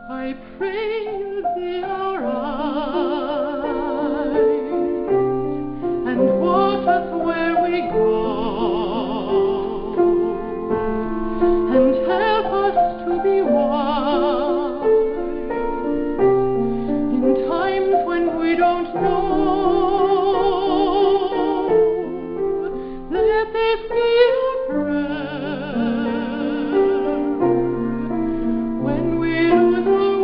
I pray you see our eyes and watch us where we go, and help us to be wise in times when we don't know. Let this be our prayer when we lose our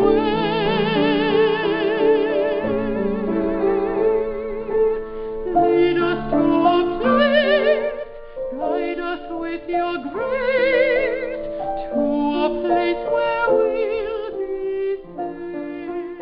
way. Lead us to a place, guide us with your grace, to a place where we'll be safe.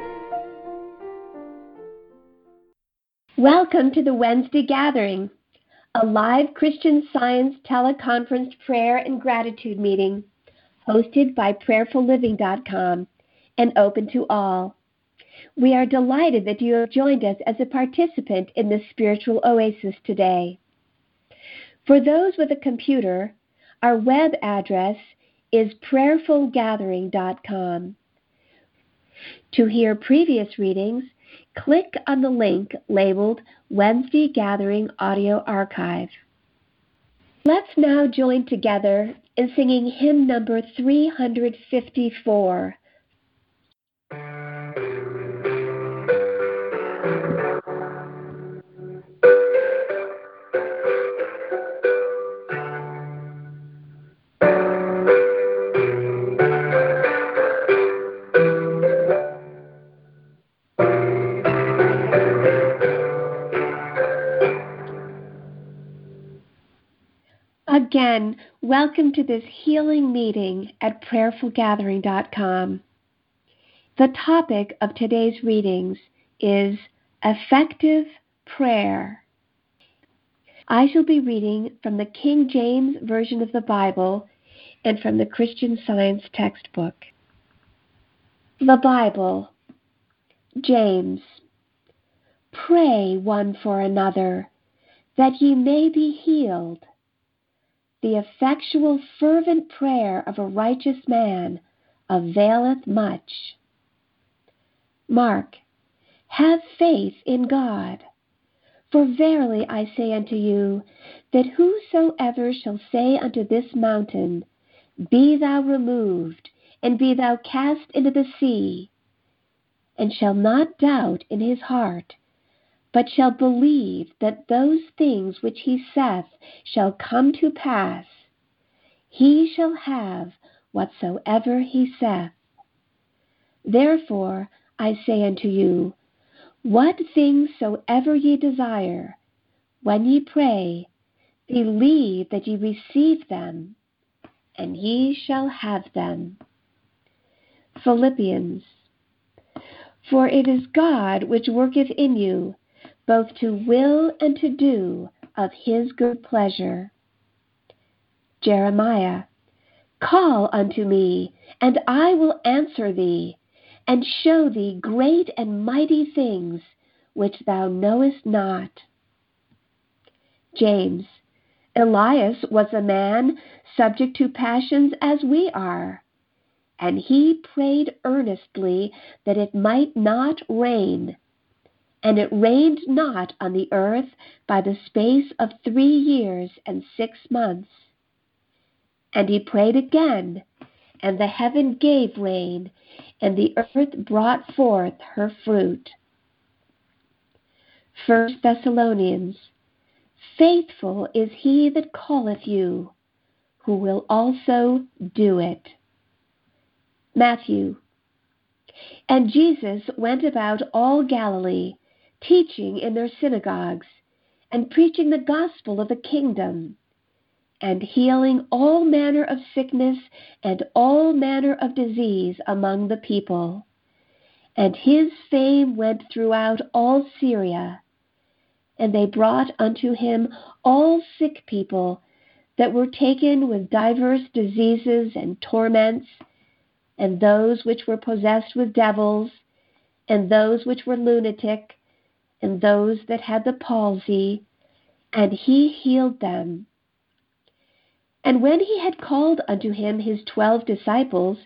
Welcome to the Wednesday Gathering, a live Christian Science teleconference prayer and gratitude meeting hosted by prayerfulliving.com and open to all. We are delighted that you have joined us as a participant in this spiritual oasis today. For those with a computer, our web address is prayerfulgathering.com. To hear previous readings, click on the link labeled Wednesday Gathering Audio Archive. Let's now join together in singing hymn number 354. Again, welcome to this healing meeting at prayerfulgathering.com. The topic of today's readings is effective prayer. I shall be reading from the King James Version of the Bible and from the Christian Science textbook. The Bible, James. Pray one for another, that ye may be healed. The effectual fervent prayer of a righteous man availeth much. Mark, have faith in God. For verily I say unto you, that whosoever shall say unto this mountain, Be thou removed, and be thou cast into the sea, and shall not doubt in his heart, but shall believe that those things which he saith shall come to pass, he shall have whatsoever he saith. Therefore I say unto you, what things soever ye desire, when ye pray, believe that ye receive them, and ye shall have them. Philippians. For it is God which worketh in you, both to will and to do of his good pleasure. Jeremiah. Call unto me, and I will answer thee, and show thee great and mighty things which thou knowest not. James. Elias was a man subject to passions as we are, and he prayed earnestly that it might not rain. And it rained not on the earth by the space of 3 years and 6 months. And he prayed again, and the heaven gave rain, and the earth brought forth her fruit. 1 Thessalonians. Faithful is he that calleth you, who will also do it. Matthew. And Jesus went about all Galilee, teaching in their synagogues, and preaching the gospel of the kingdom, and healing all manner of sickness and all manner of disease among the people. And his fame went throughout all Syria. And they brought unto him all sick people that were taken with divers diseases and torments, and those which were possessed with devils, and those which were lunatic, and those that had the palsy, and he healed them. And when he had called unto him his 12 disciples,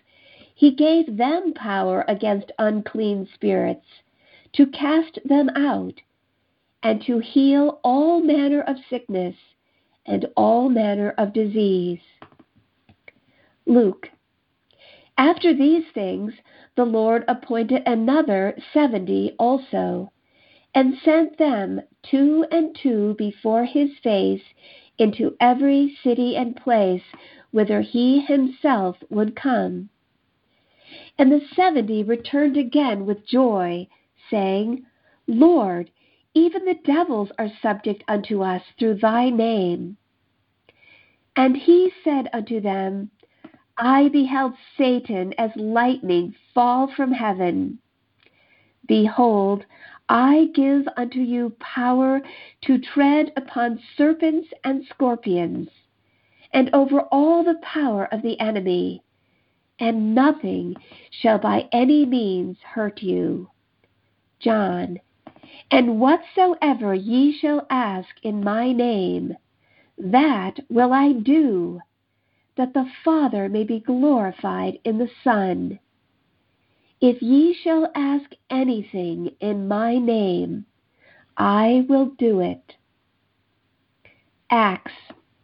He gave them power against unclean spirits, to cast them out, and to heal all manner of sickness and all manner of disease. Luke. After these things, the Lord appointed another 70 also, and sent them 2 and 2 before his face into every city and place whither he himself would come. And the 70 returned again with joy, saying, Lord, even the devils are subject unto us through thy name. And he said unto them, I beheld Satan as lightning fall from heaven. Behold, I give unto you power to tread upon serpents and scorpions, and over all the power of the enemy, and nothing shall by any means hurt you. John. And whatsoever ye shall ask in my name, that will I do, that the Father may be glorified in the Son. If ye shall ask anything in my name, I will do it. Acts.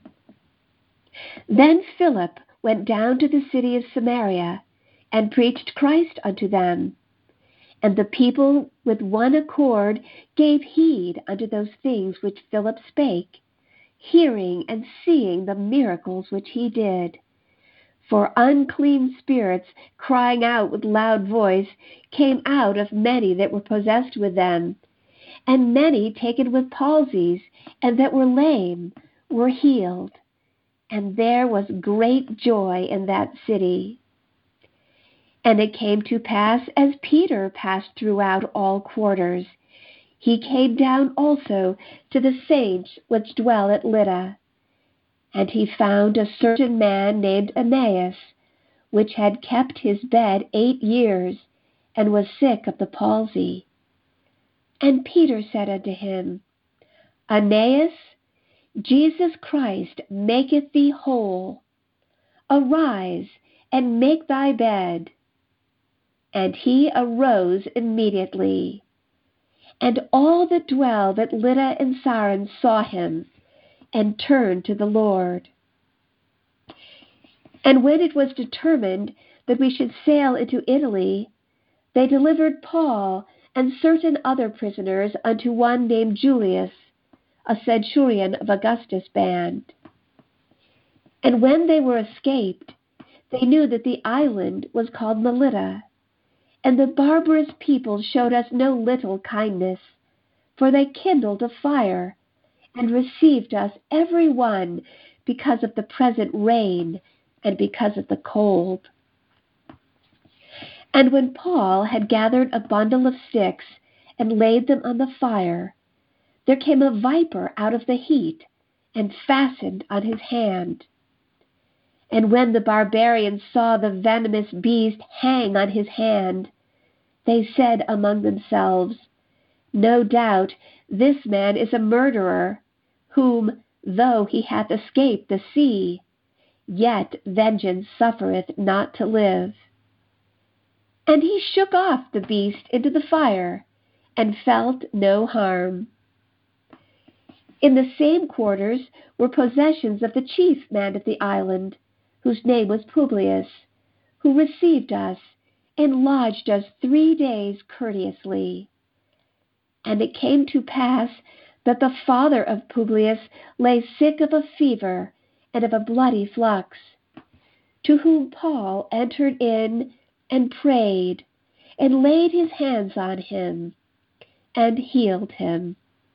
Then Philip went down to the city of Samaria, and preached Christ unto them. And the people with one accord gave heed unto those things which Philip spake, hearing and seeing the miracles which he did. For unclean spirits, crying out with loud voice, came out of many that were possessed with them. And many taken with palsies, and that were lame, were healed. And there was great joy in that city. And it came to pass, as Peter passed throughout all quarters, he came down also to the saints which dwell at Lydda. And he found a certain man named Aeneas, which had kept his bed 8 years, and was sick of the palsy. And Peter said unto him, Aeneas, Jesus Christ maketh thee whole. Arise, and make thy bed. And he arose immediately. And all that dwelled at Lydda and Saron saw him, and turned to the Lord. And when it was determined that we should sail into Italy, they delivered Paul and certain other prisoners unto one named Julius, a centurion of Augustus' band. And when they were escaped, they knew that the island was called Melita. And the barbarous people showed us no little kindness, for they kindled a fire, and received us every one because of the present rain, and because of the cold. And when Paul had gathered a bundle of sticks, and laid them on the fire, there came a viper out of the heat, and fastened on his hand. And when the barbarians saw the venomous beast hang on his hand, they said among themselves, No doubt this man is a murderer, whom, though he hath escaped the sea, yet vengeance suffereth not to live. And he shook off the beast into the fire, and felt no harm. In the same quarters were possessions of the chief man of the island, whose name was Publius, who received us, and lodged us 3 days courteously. And it came to pass that the father of Publius lay sick of a fever and of a bloody flux, to whom Paul entered in and prayed, and laid his hands on him, and healed him.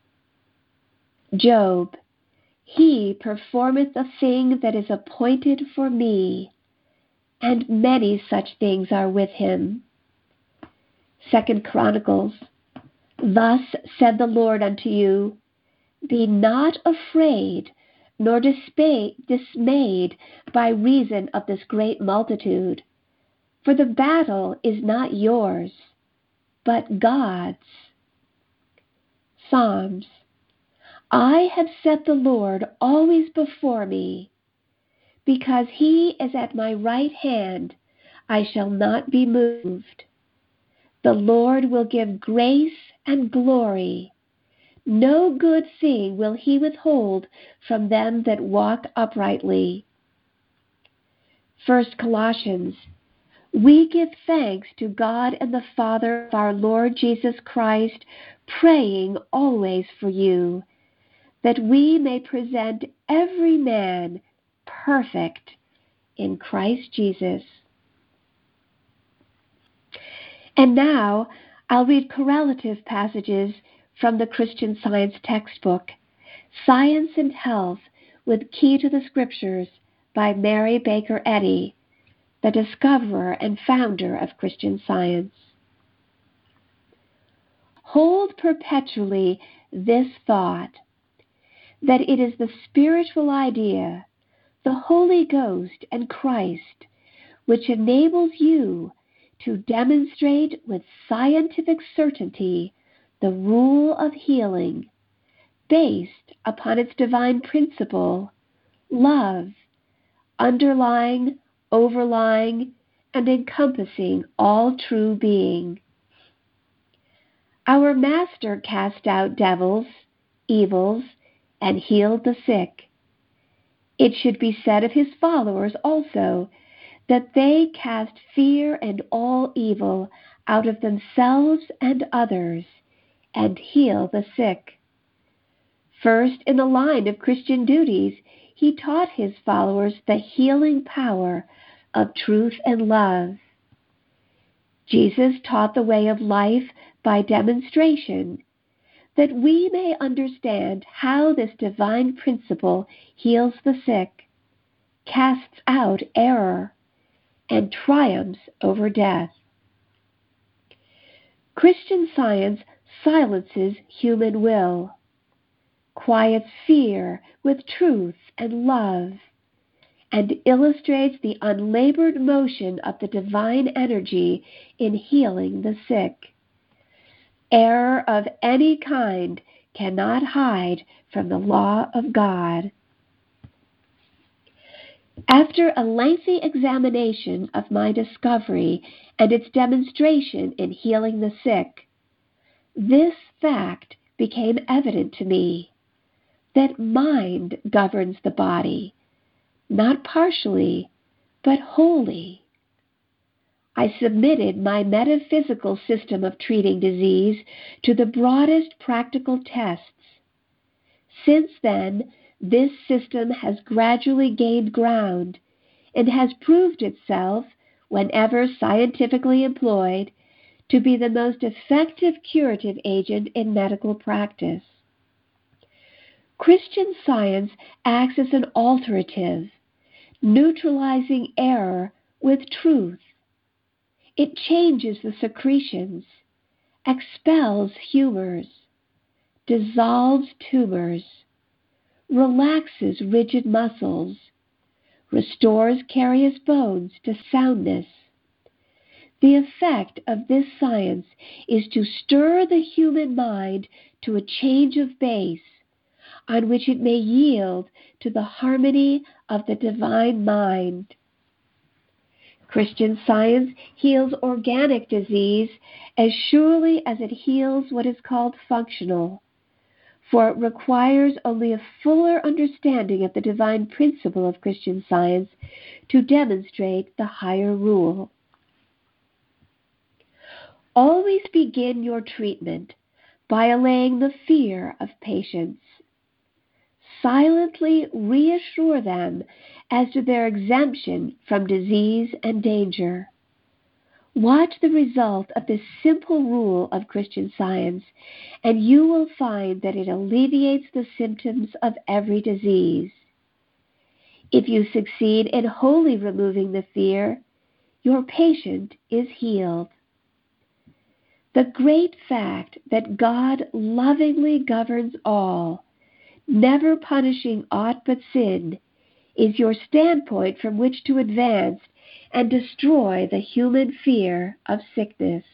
Job. He performeth a thing that is appointed for me, and many such things are with him. 2 Chronicles. Thus said the Lord unto you, Be not afraid, nor dismayed by reason of this great multitude, for the battle is not yours, but God's. Psalms. I have set the Lord always before me. Because he is at my right hand, I shall not be moved. The Lord will give grace and glory. No good thing will he withhold from them that walk uprightly. 1 Colossians, we give thanks to God and the Father of our Lord Jesus Christ, praying always for you, that we may present every man perfect in Christ Jesus. And now I'll read correlative passages from the Christian Science textbook, Science and Health with Key to the Scriptures by Mary Baker Eddy, the discoverer and founder of Christian Science. Hold perpetually this thought, that it is the spiritual idea, the Holy Ghost and Christ, which enables you to demonstrate with scientific certainty the rule of healing based upon its divine principle, love, underlying, overlying, and encompassing all true being. Our Master cast out devils, evils, and healed the sick. It should be said of his followers also that they cast fear and all evil out of themselves and others and heal the sick. First in the line of Christian duties, he taught his followers the healing power of truth and love. Jesus taught the way of life by demonstration, that we may understand how this divine principle heals the sick, casts out error, and triumphs over death. Christian Science silences human will, quiets fear with truth and love, and illustrates the unlabored motion of the divine energy in healing the sick. Error of any kind cannot hide from the law of God. After a lengthy examination of my discovery and its demonstration in healing the sick, this fact became evident to me, that mind governs the body, not partially, but wholly. I submitted my metaphysical system of treating disease to the broadest practical tests. Since then, this system has gradually gained ground and has proved itself, whenever scientifically employed, to be the most effective curative agent in medical practice. Christian Science acts as an alterative, neutralizing error with truth. It changes the secretions, expels humors, dissolves tumors, relaxes rigid muscles, restores carious bones to soundness. The effect of this science is to stir the human mind to a change of base, on which it may yield to the harmony of the divine mind. Christian Science heals organic disease as surely as it heals what is called functional, for it requires only a fuller understanding of the divine principle of Christian Science to demonstrate the higher rule. Always begin your treatment by allaying the fear of patients. Silently reassure them as to their exemption from disease and danger. Watch the result of this simple rule of Christian Science, and you will find that it alleviates the symptoms of every disease. If you succeed in wholly removing the fear, your patient is healed. The great fact that God lovingly governs all, never punishing aught but sin, is your standpoint from which to advance and destroy the human fear of sickness.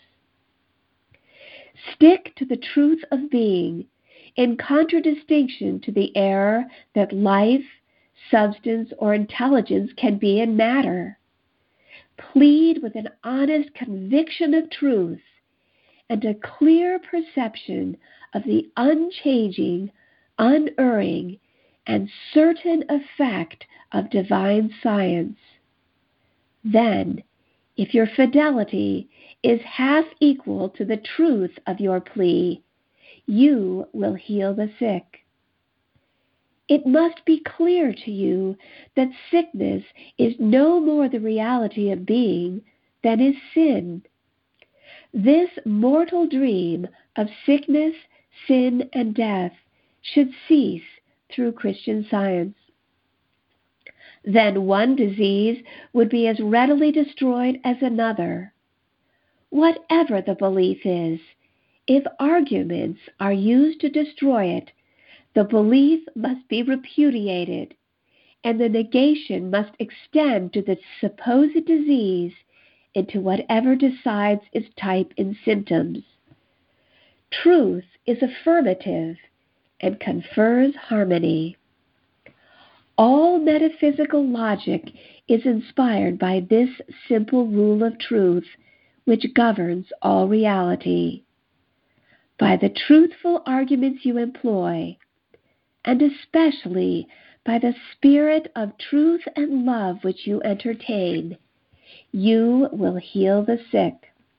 Stick to the truth of being, in contradistinction to the error that life, substance, or intelligence can be in matter. plead with an honest conviction of truth and a clear perception of the unchanging, unerring, and certain effect of divine science. Then, if your fidelity is half equal to the truth of your plea, you will heal the sick. It must be clear to you that sickness is no more the reality of being than is sin. This mortal dream of sickness, sin, and death should cease through Christian Science. Then one disease would be as readily destroyed as another. Whatever the belief is, if arguments are used to destroy it, the belief must be repudiated, and the negation must extend to the supposed disease into whatever decides its type and symptoms. Truth is affirmative and confers harmony. All metaphysical logic is inspired by this simple rule of truth, which governs all reality. By the truthful arguments you employ, and especially by the spirit of truth and love which you entertain, you will heal the sick.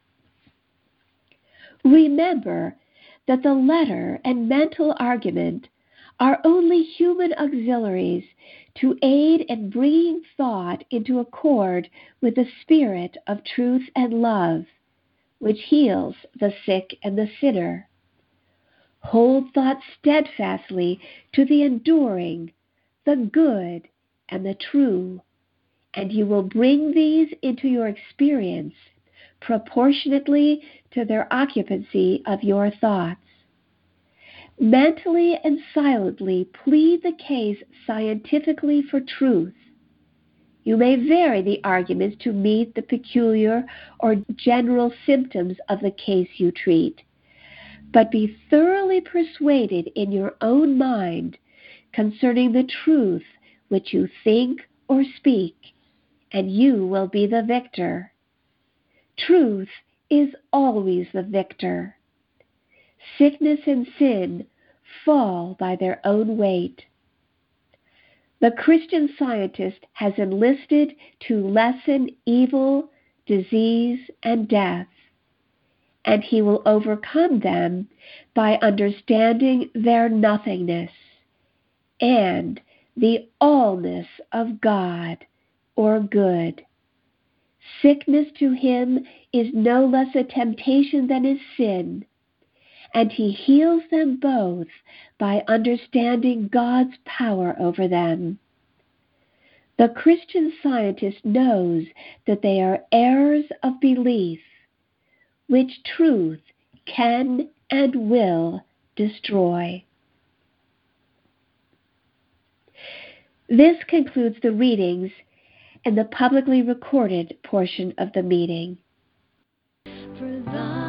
Remember that the letter and mental argument are only human auxiliaries to aid in bringing thought into accord with the spirit of truth and love, which heals the sick and the sinner. Hold thought steadfastly to the enduring, the good, and the true, and you will bring these into your experience proportionately to their occupancy of your thoughts. Mentally and silently plead the case scientifically for truth. You may vary the arguments to meet the peculiar or general symptoms of the case you treat, but be thoroughly persuaded in your own mind concerning the truth which you think or speak, and you will be the victor. Truth is always the victor. Sickness and sin fall by their own weight. The Christian Scientist has enlisted to lessen evil, disease, and death, and he will overcome them by understanding their nothingness and the allness of God, or good. Sickness to him is no less a temptation than is sin, and he heals them both by understanding God's power over them. The Christian Scientist knows that they are errors of belief, which truth can and will destroy. This concludes the readings and the publicly recorded portion of the meeting. For